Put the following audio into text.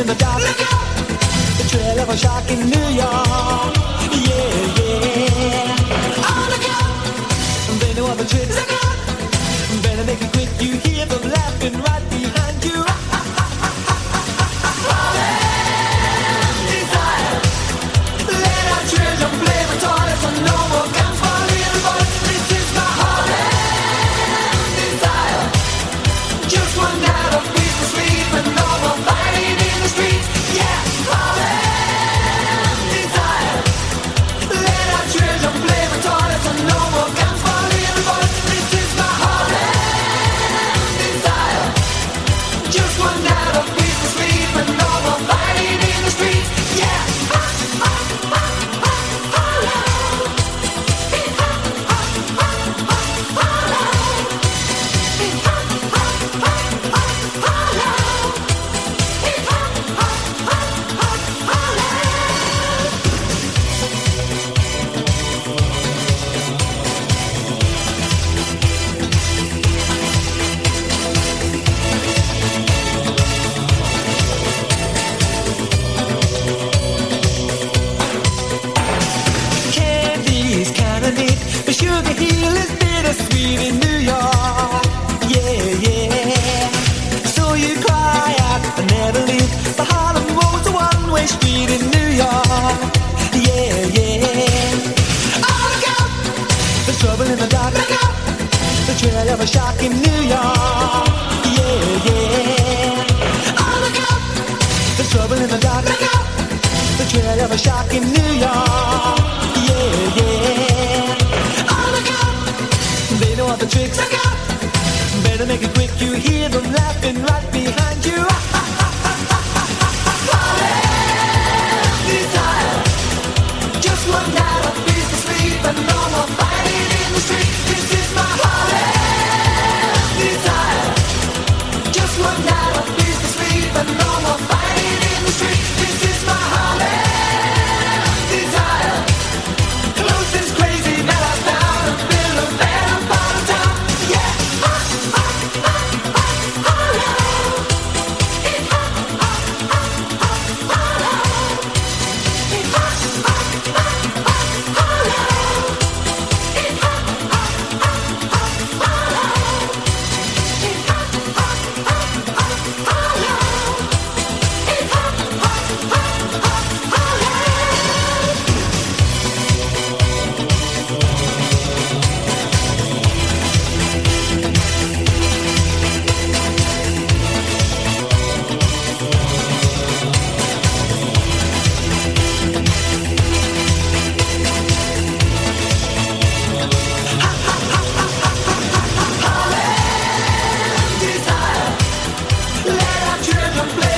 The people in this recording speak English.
in the dark. Look out! The trail of a shark in New York. Yeah, yeah. Oh, look out! They know all the tricks. Look out! Better make it quick. You hear them laughing right behind you. Desire. Let our children play with toys and no more guns for little boys. This is my heart and desire. Just one night of peace to sleep and no more fighting in the streets. Yeah, heart and desire. Let our children play with toys and no more guns for little boys. This is my heart and desire. Just one night of peace to sleep and no more fighting in the streets. Yeah. Candy's kinda neat, but Sugar Hill is bittersweet in New York. Yeah, yeah. So you cry out and never leave. The Harlem Road's a one-way street in New York. Yeah, yeah. Oh, look out! There's trouble in the dark. Look out! The trail of a shark in New York. Yeah, yeah. Oh, look out! There's trouble in the dark. Look out! The trail of a shark in New York. Yeah, yeah. Oh, look out! They know all the tricks. Look out! Better make it quick. You hear them laughing right behind you. Desire. Just one night of peace to sleep and no more fighting in the street. This is my heart and desire. Just one night of peace to sleep and no more fighting in the street. This is my heart and desire. Close this crazy mellow down and build a better part of town. Yeah. Desire. Let our children play.